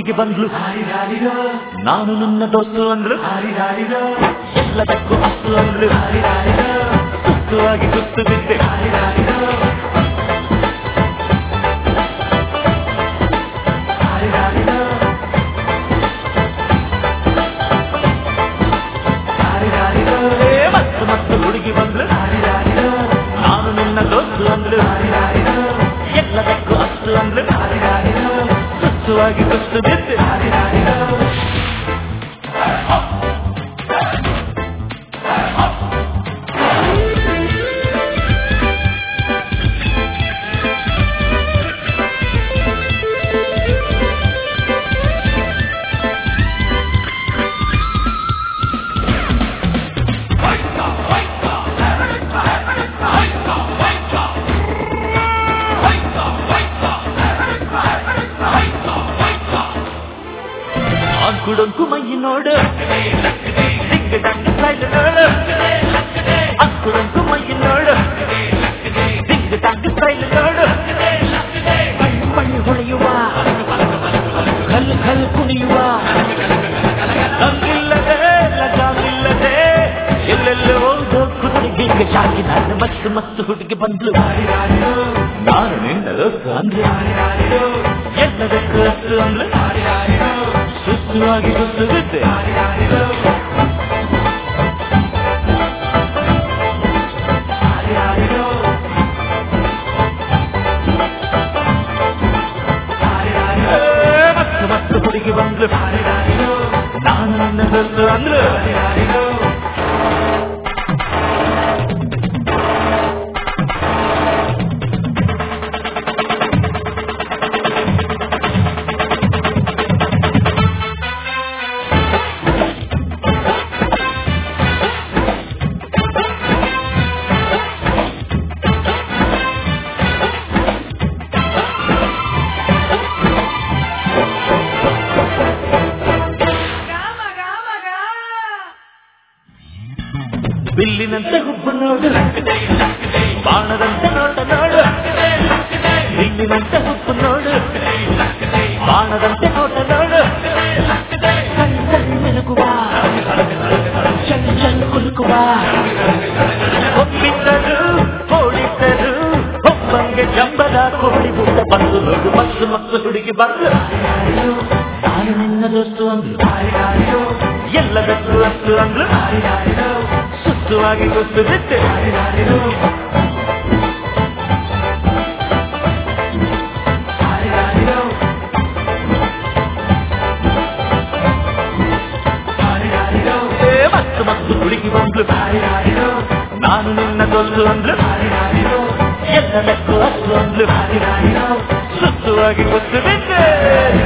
ಹುಡುಗಿ ಬಂದ್ಲು ನಾನು ನನ್ನ ದೋಸ್ತು ಅಂದ್ರು ಎಲ್ಲದಕ್ಕೂ ಅಸ್ತು ಅಂದ್ರು ಸುತ್ತುವಾಗಿ ಸುತ್ತು ಬಿದ್ದೆ ಮತ್ತು ಹುಡುಗಿ ಬಂದ್ಲು ನಾನು ನಿನ್ನ ದೋಸ್ತು ಅಂದ್ರು ಎಲ್ಲದಕ್ಕೂ ಅಸ್ತು ಅಂದ್ರು ಸುತ್ತುವಾಗಿ ಸುತ್ತು ಬಿದ್ದೆ ಅಂಕುಡೊಂಕು ಮೈ ನೋಡು ದಿಗ್ಗದಂಗ ಸೈಡ್ ನೋಡು ಅಂಕುಡೊಂಕು ಮೈ ನೋಡು ದಿಗ್ಗದಂಗ ಸೈಡ್ ನೋಡು ಮಣ್ಣು ಹೊಳೆಯುವ ಕಲ್ಲು ಕಲ್ಲು ಕುಣಿಯುವ ಹಂಗಿಲ್ಲದೆ ಲಗಾವಿಲ್ಲದೆ ಎಲ್ಲೆಲ್ಲೋ ಕುದುರೆಗೆ ಜಾಗಿ ನಾನು ಮಸ್ತು ಮಸ್ತು ಹುಡುಗಿ ಬಂದ್ಲು ನಾನು ನಿನ್ನ ದೋಸ್ತು ಅಂದ್ರು ಎಲ್ಲದಕ್ಕೂ ಅಸ್ತು ಅಂದ್ಲು ಸುತ್ತುವಾಗಿ ಸುತ್ತು ಬಿದ್ದೆ ಮತ್ತು ಮತ್ತು ಹುಡುಗಿ ಬಂದ್ಲು ನಾನು ನನ್ನ ದೋಸ್ತು ಅಂದ್ರು ಬಿಲ್ಲಿನಂತೆ ಹುಬ್ಬು ನೋಡು ಬಾಣದಂತೆ ನೋಟ ನೋಡು ಬಿಲ್ಲಿನಂತೆ ಹುಬ್ಬು ನೋಡು ಬಾಣದಂತೆ ನೋಟ ನೋಡು ಮೆಲುಕುವ ಚಲ್ ಚಲ್ ಕುಲುಕುವ ಒಪ್ಪಿದ್ದರು ಓಡಿದ್ದರು ಒಬ್ಬಂಗೆ ಜಂಬದ ಕೋಳಿ ಬುಟ್ಟ ಬಂದು ನೋಡು ಮಸ್ತು ಮಸ್ತು ಹುಡುಗಿ ಬಂದು ನಾನು ನಿನ್ನ ದೋಸ್ತು ಅಂದ್ರು ಎಲ್ಲದಕ್ಕೂ ಅಸ್ತು ಅಂದ್ರು ಸುತ್ತುವಾಗಿ ಸುತ್ತು ಬಿದ್ದೆ ಮತ್ತು ಮತ್ತು ಹುಡುಗಿ ಬಂದ್ಲು ನಾನು ನಿನ್ನ ದೋಸ್ತು ಅಂದ್ರು ಎಲ್ಲದಕ್ಕೂ ಅಸ್ತು ಅಂದ್ರು ಸುತ್ತುವಾಗಿ ಸುತ್ತು ಬಿದ್ದೆ